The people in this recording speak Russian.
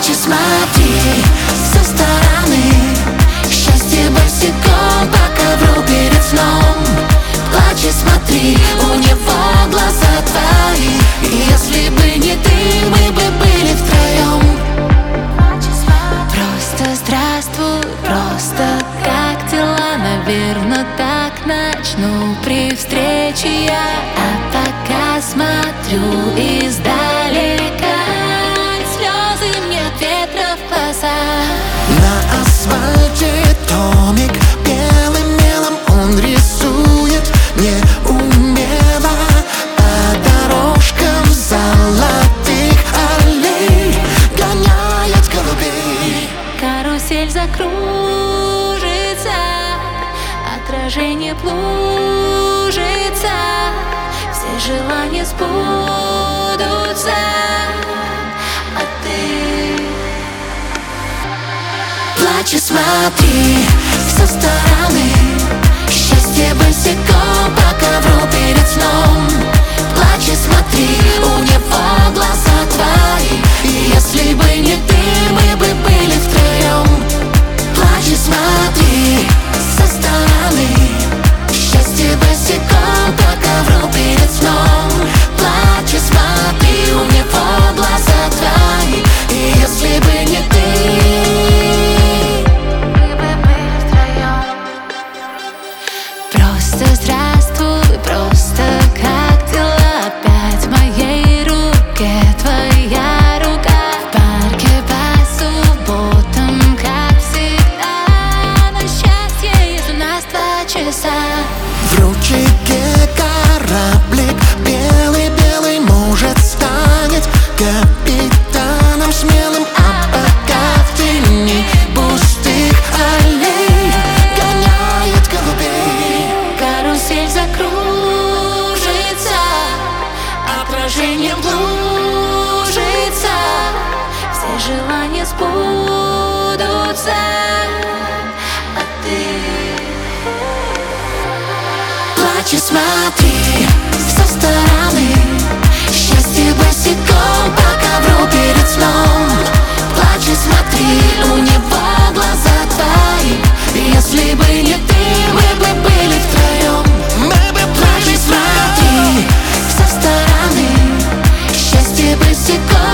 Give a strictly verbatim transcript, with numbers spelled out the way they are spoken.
Плачь и смотри со стороны, счастье босиком по ковру перед сном. Плачь и смотри, у него глаза твои, и если бы не ты, мы бы были втроем. Просто здравствуй, просто как дела, наверно, так начну при встрече я. А пока смотрю издалека, слезы мне от ветра в глаза. На асфальте томик белым мелом он рисует неумело по дорожкам золотых аллей, гоняет голубей. Карусель закружится, отражение плужится, все желания сбудутся, а ты плачь и смотри со стороны, счастье босиком по ковру перед сном. Плачь и смотри, у него глаза твои, и если бы не ты, мы бы были втроем. Плачь и смотри со стороны, счастье босиком по ковру перед сном. Плачь и смотри, у него глаза твои, и если бы не ты, мы бы были втроем. Просто здравствуй, просто как дела, опять в моей руке твоя рука. В парке по субботам, как всегда, на счастье есть у нас два часа. В ручейке кораблик белый-белый, может, станет капитаном смелым. А пока в тени пустых аллей гоняет голубей. Карусель закружится, отражение блужится, все желания сбудутся, а ты плачь и смотри со стороны, счастье босиком по ковру перед сном. Плачь и смотри, у него глаза твои, и если бы не ты, мы бы были втроем. Мы бы Плачь и смотри со стороны, счастье босиком